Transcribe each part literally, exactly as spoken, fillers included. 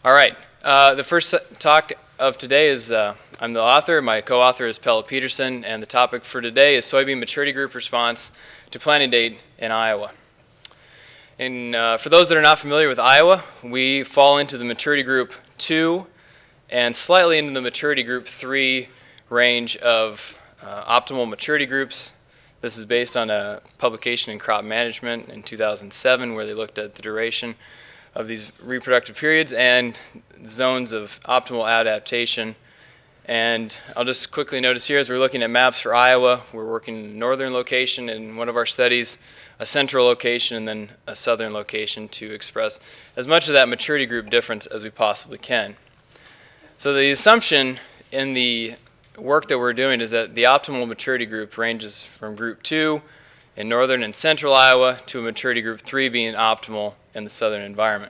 All right. Uh, the first talk of today is, uh, I'm the author, my co-author is Pelle Peterson, and the topic for today is soybean maturity group response to planting date in Iowa. And uh, for those that are not familiar with Iowa, we fall into the maturity group two and slightly into the maturity group three range of uh, optimal maturity groups. This is based on a publication in Crop Management in two thousand seven where they looked at the duration of these reproductive periods and zones of optimal adaptation. And I'll just quickly notice here as we're looking at maps for Iowa, we're working in a northern location in one of our studies, a central location, and then a southern location to express as much of that maturity group difference as we possibly can. So the assumption in the work that we're doing is that the optimal maturity group ranges from group two in northern and central Iowa to a maturity group three being optimal in the southern environment.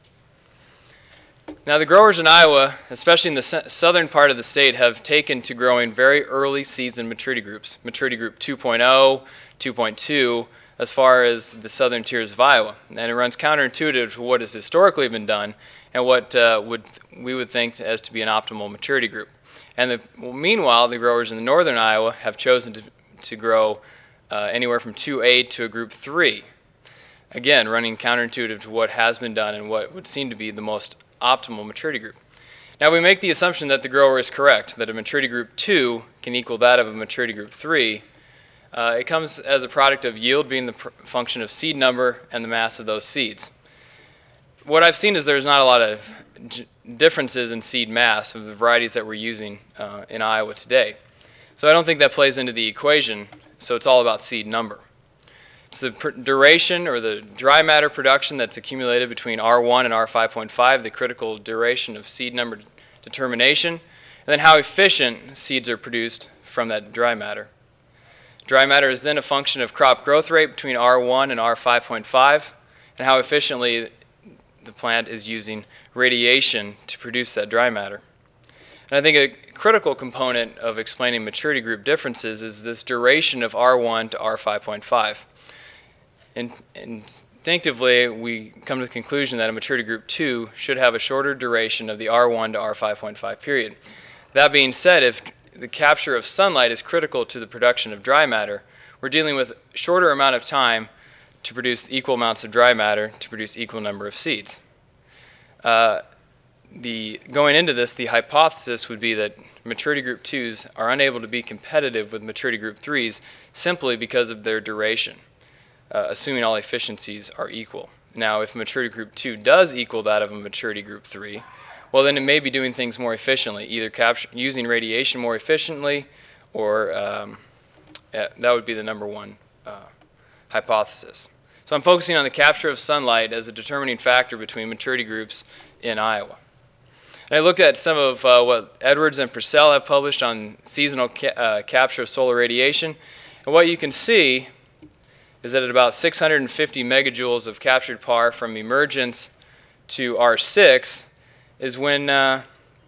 Now the growers in Iowa, especially in the southern part of the state, have taken to growing very early season maturity groups, maturity group two point oh, two point two, as far as the southern tiers of Iowa. And it runs counterintuitive to what has historically been done and what uh, would we would think as to be an optimal maturity group. And the, well, meanwhile, the growers in the northern Iowa have chosen to, to grow uh, anywhere from two A to a group three. Again, running counterintuitive to what has been done and what would seem to be the most optimal maturity group. Now we make the assumption that the grower is correct, that a maturity group two can equal that of a maturity group three. Uh, it comes as a product of yield being the pr function of seed number and the mass of those seeds. What I've seen is there's not a lot of differences in seed mass of the varieties that we're using uh, in Iowa today. So I don't think that plays into the equation, so it's all about seed number. It's the duration or the dry matter production that's accumulated between R one and R five point five, the critical duration of seed number determination, and then how efficient seeds are produced from that dry matter. Dry matter is then a function of crop growth rate between R one and R five point five, and how efficiently the plant is using radiation to produce that dry matter. And I think a critical component of explaining maturity group differences is this duration of R one to R five point five. In, instinctively, we come to the conclusion that a maturity group two should have a shorter duration of the R one to R five point five period. That being said, if the capture of sunlight is critical to the production of dry matter, we're dealing with a shorter amount of time to produce equal amounts of dry matter to produce equal number of seeds. Uh, the, going into this, the hypothesis would be that maturity group twos are unable to be competitive with maturity group threes simply because of their duration. Uh, assuming all efficiencies are equal. Now, if maturity group two does equal that of a maturity group three, well, then it may be doing things more efficiently, either capture, using radiation more efficiently, or um, yeah, that would be the number one uh, hypothesis. So I'm focusing on the capture of sunlight as a determining factor between maturity groups in Iowa. And I looked at some of uh, what Edwards and Purcell have published on seasonal ca uh, capture of solar radiation, and what you can see is that at about six hundred fifty megajoules of captured P A R from emergence to R six is when uh,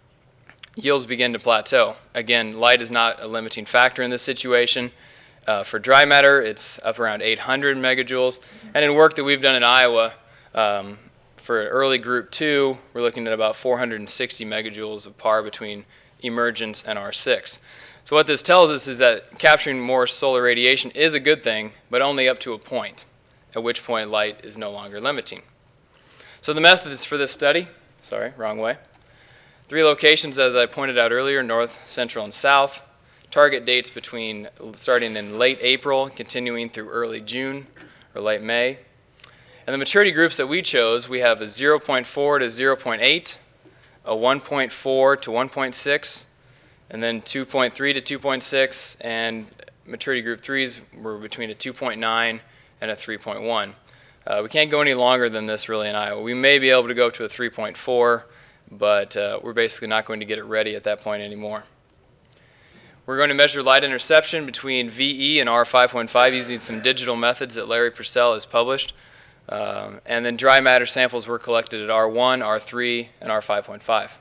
yields begin to plateau. Again, light is not a limiting factor in this situation. Uh, for dry matter, it's up around eight hundred megajoules. And in work that we've done in Iowa, um, for early group two, we're looking at about four hundred sixty megajoules of P A R between emergence and R six. So what this tells us is that capturing more solar radiation is a good thing, but only up to a point, at which point light is no longer limiting. So the methods for this study, sorry, wrong way. Three locations, as I pointed out earlier, north, central, and south. Target dates between starting in late April, continuing through early June or late May. And the maturity groups that we chose, we have a zero point four to zero point eight, a one point four to one point six, and then two point three to two point six, and maturity group threes were between a two point nine and a three point one. Uh, we can't go any longer than this really in Iowa. We may be able to go to a three point four, but uh, we're basically not going to get it ready at that point anymore. We're going to measure light interception between V E and R five point five using some digital methods that Larry Purcell has published. Um, and then dry matter samples were collected at R one, R three, and R five point five.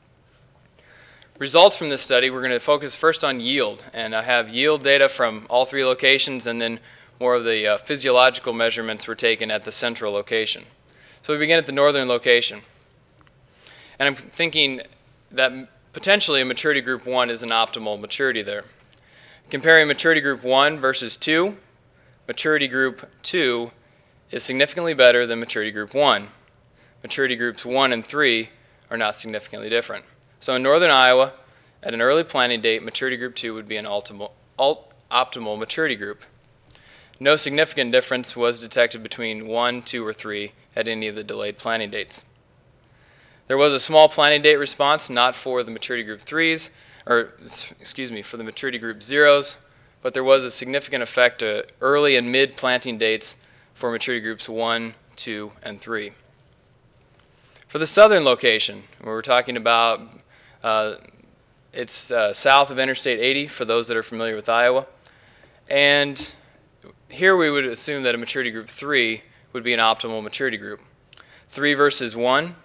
Results from this study, we're going to focus first on yield, and I have yield data from all three locations, and then more of the uh, physiological measurements were taken at the central location. So we begin at the northern location. And I'm thinking that potentially a maturity group one is an optimal maturity there. Comparing maturity group one versus two, maturity group two is significantly better than maturity group one. Maturity groups one and three are not significantly different. So in northern Iowa, at an early planting date, maturity group two would be an optimal, optimal maturity group. No significant difference was detected between one, two, or three at any of the delayed planting dates. There was a small planting date response, not for the maturity group threes, or excuse me, for the maturity group zeros, but there was a significant effect to early and mid planting dates for maturity groups one, two, and three. For the southern location, where we're talking about, uh, it's uh, south of Interstate eighty for those that are familiar with Iowa, and here we would assume that a maturity group three would be an optimal maturity group. three versus one.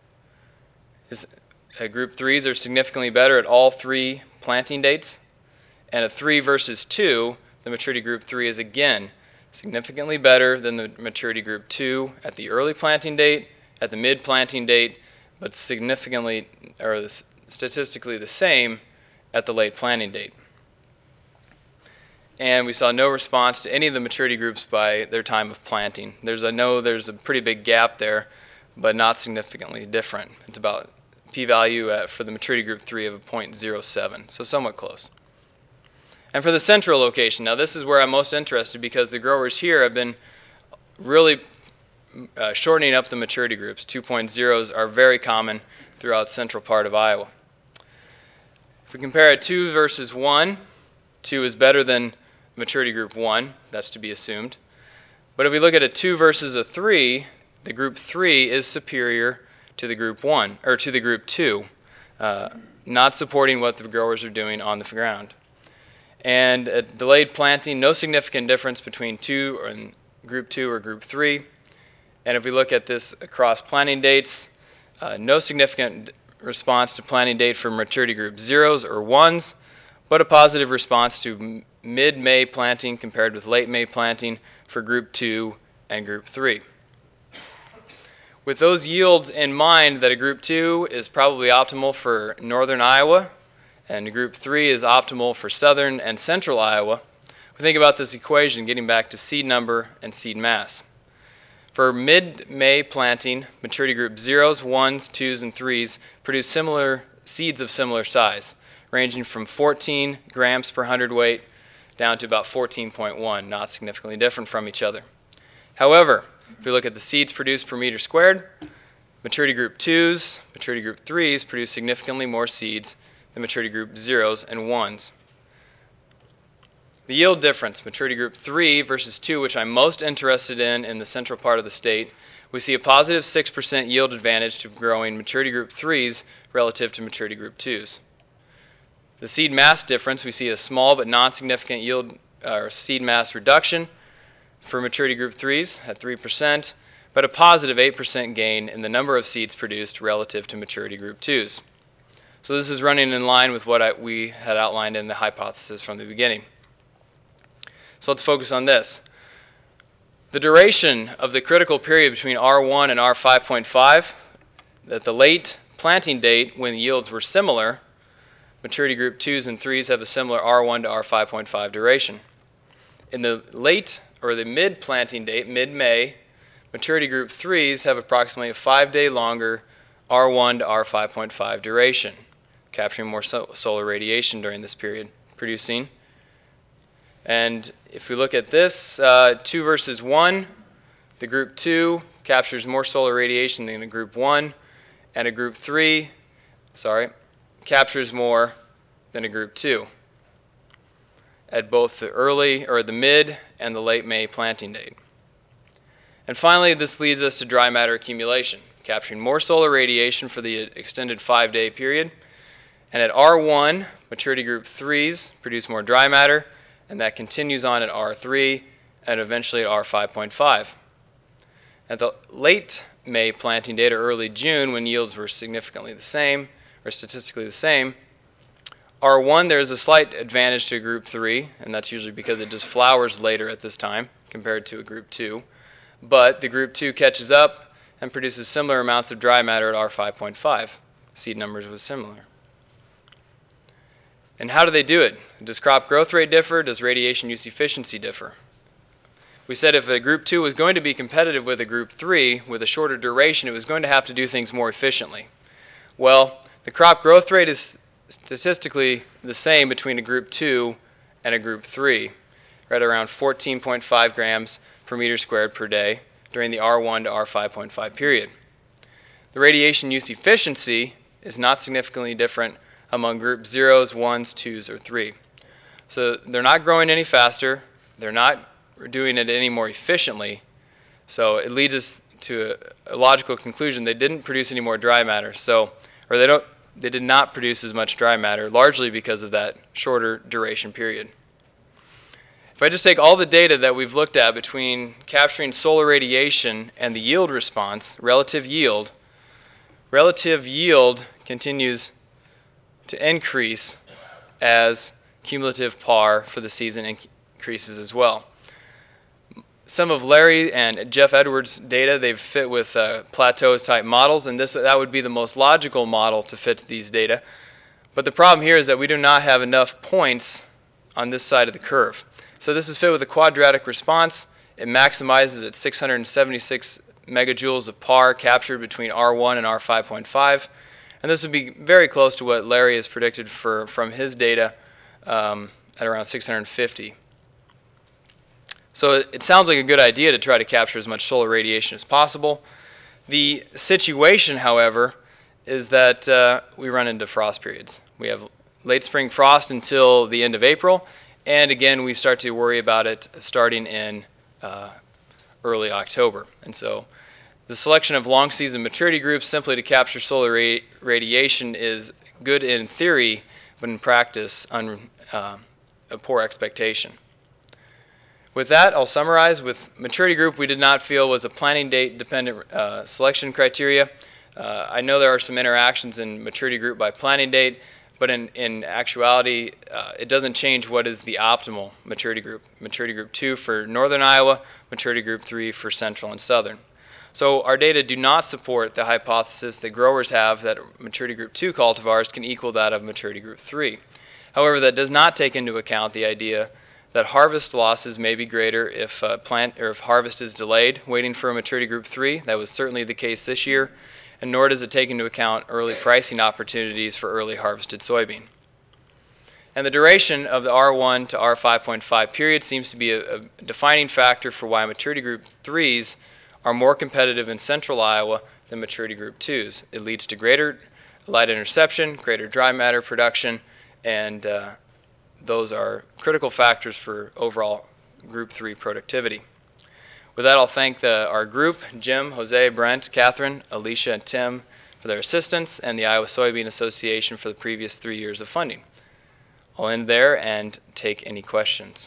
Is, uh, group threes are significantly better at all three planting dates, and a three versus two, the maturity group three is again significantly better than the maturity group two at the early planting date, at the mid planting date, but significantly or statistically the same at the late planting date. And we saw no response to any of the maturity groups by their time of planting. There's I know there's a pretty big gap there, but not significantly different. It's about p-value at, for the maturity group three of a zero point zero seven, so somewhat close. And for the central location, now this is where I'm most interested because the growers here have been really uh, shortening up the maturity groups. two point zeros are very common throughout the central part of Iowa. If we compare a two versus one, two is better than maturity group one, that's to be assumed. But if we look at a two versus a three, the group three is superior to the group one, or to the group two, uh, not supporting what the growers are doing on the ground. And at delayed planting, no significant difference between two and group two or group three. And if we look at this across planting dates, uh, no significant response to planting date for maturity group zeros or ones, but a positive response to mid-May planting compared with late May planting for group two and group three. With those yields in mind that a group two is probably optimal for northern Iowa and group three is optimal for southern and central Iowa, we think about this equation getting back to seed number and seed mass. For mid-May planting, maturity group zeros, ones, twos, and threes produce similar seeds of similar size, ranging from fourteen grams per hundredweight down to about fourteen point one, not significantly different from each other. However, if we look at the seeds produced per meter squared, maturity group twos, maturity group threes produce significantly more seeds than maturity group zeros and ones. The yield difference, maturity group three versus two, which I'm most interested in in the central part of the state, we see a positive six percent yield advantage to growing maturity group threes relative to maturity group twos. The seed mass difference, we see a small but non-significant yield uh, or seed mass reduction for maturity group threes at three percent, but a positive eight percent gain in the number of seeds produced relative to maturity group twos. So this is running in line with what I, we had outlined in the hypothesis from the beginning. So let's focus on this. The duration of the critical period between R one and R five point five, at the late planting date when the yields were similar, maturity group twos and threes have a similar R one to R five point five duration. In the late or the mid planting date, mid-May, maturity group threes have approximately a five day longer R one to R five point five duration, capturing more so solar radiation during this period, producing. And if we look at this, uh, two versus one, the group two captures more solar radiation than the group one, and a group three, sorry, captures more than a group two at both the early or the mid and the late May planting date. And finally, this leads us to dry matter accumulation, capturing more solar radiation for the extended five day period. And at R one, maturity group threes produce more dry matter, and that continues on at R three and eventually at R five point five. At the late May planting date or early June, when yields were significantly the same or statistically the same, R one, there's a slight advantage to group three, and that's usually because it just flowers later at this time compared to a group two. But the group two catches up and produces similar amounts of dry matter at R five point five. seed numbers was similar. And how do they do it? Does crop growth rate differ? Does radiation use efficiency differ? We said if a group two was going to be competitive with a group three with a shorter duration, it was going to have to do things more efficiently. Well, the crop growth rate is statistically the same between a group two and a group three, right around fourteen point five grams per meter squared per day during the R one to R five point five period. The radiation use efficiency is not significantly different among group zeros, ones, twos, or three. So they're not growing any faster, they're not doing it any more efficiently, so it leads us to a, a logical conclusion. They didn't produce any more dry matter, so or they don't they did not produce as much dry matter, largely because of that shorter duration period. If I just take all the data that we've looked at between capturing solar radiation and the yield response, relative yield, relative yield continues to increase as cumulative P A R for the season increases as well. Some of Larry and Jeff Edwards' data, they've fit with uh, plateaus type models, and this that would be the most logical model to fit these data. But the problem here is that we do not have enough points on this side of the curve. So this is fit with a quadratic response. It maximizes at six hundred seventy-six megajoules of P A R captured between R one and R five point five. And this would be very close to what Larry has predicted for, from his data um, at around six hundred fifty. So it, it sounds like a good idea to try to capture as much solar radiation as possible. The situation, however, is that uh, we run into frost periods. We have late spring frost until the end of April, and again we start to worry about it starting in uh, early October. And so the selection of long season maturity groups simply to capture solar ra radiation is good in theory, but in practice un, uh, a poor expectation. With that, I'll summarize. With maturity group, we did not feel was a planting date dependent uh, selection criteria. Uh, I know there are some interactions in maturity group by planting date, but in, in actuality, uh, it doesn't change what is the optimal maturity group. Maturity group two for northern Iowa, maturity group three for central and southern. So our data do not support the hypothesis that growers have that maturity group two cultivars can equal that of maturity group three. However, that does not take into account the idea that harvest losses may be greater if uh, plant or if harvest is delayed waiting for a maturity group three. That was certainly the case this year, and nor does it take into account early pricing opportunities for early harvested soybean. And the duration of the R one to R five point five period seems to be a, a defining factor for why maturity group threes are more competitive in central Iowa than maturity group twos. It leads to greater light interception, greater dry matter production, and uh, those are critical factors for overall group three productivity. With that, I'll thank the, our group, Jim, Jose, Brent, Catherine, Alicia, and Tim for their assistance, and the Iowa Soybean Association for the previous three years of funding. I'll end there and take any questions.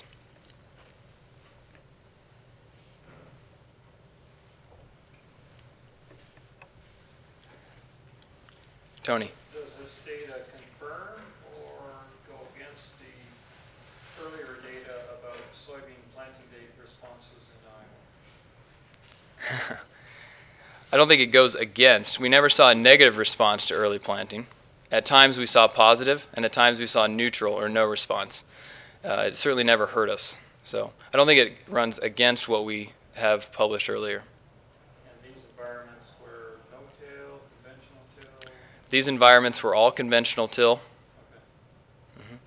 Tony. Does this data confirm or go against the earlier data about soybean planting date responses in Iowa? I don't think it goes against. We never saw a negative response to early planting. At times we saw positive, and at times we saw neutral or no response. Uh, it certainly never hurt us. So I don't think it runs against what we have published earlier. These environments were all conventional till. Okay. Mm-hmm.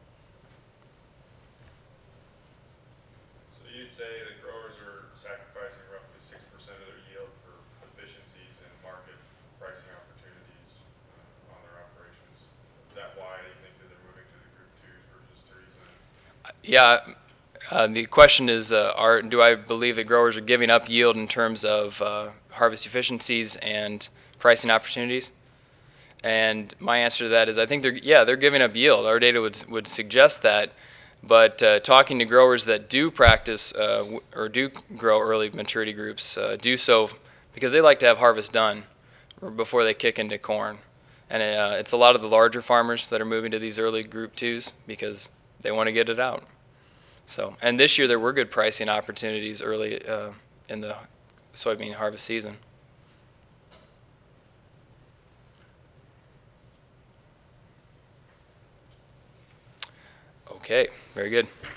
So you'd say that growers are sacrificing roughly six percent of their yield for efficiencies and market pricing opportunities uh, on their operations. Is that why you think that they're moving to the group twos versus threes then? Yeah. Uh, the question is, uh, are, do I believe that growers are giving up yield in terms of uh, harvest efficiencies and pricing opportunities? And my answer to that is I think they're, yeah, they're giving up yield. Our data would, would suggest that. But uh, talking to growers that do practice uh, or do grow early maturity groups uh, do so because they like to have harvest done before they kick into corn. And uh, it's a lot of the larger farmers that are moving to these early group twos because they want to get it out. So, and this year there were good pricing opportunities early uh, in the soybean harvest season. Okay, very good.